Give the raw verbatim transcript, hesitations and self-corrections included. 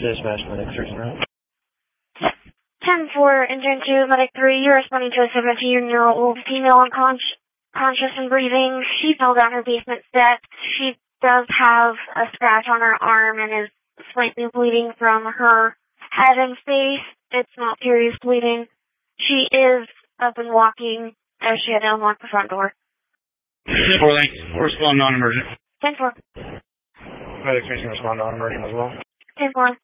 Dispatch, medic three zero. ten four, engine two, medic three, you're responding to a seventeen-year-old female unconscious conscious and breathing. She fell down her basement steps. She does have a scratch on her arm and is slightly bleeding from her head and face. It's not serious bleeding. She is up and walking as she had to unlock the front door. ten four, thanks. We'll respond non-emergent. ten four. Medic three can respond non-emergent as well. ten four.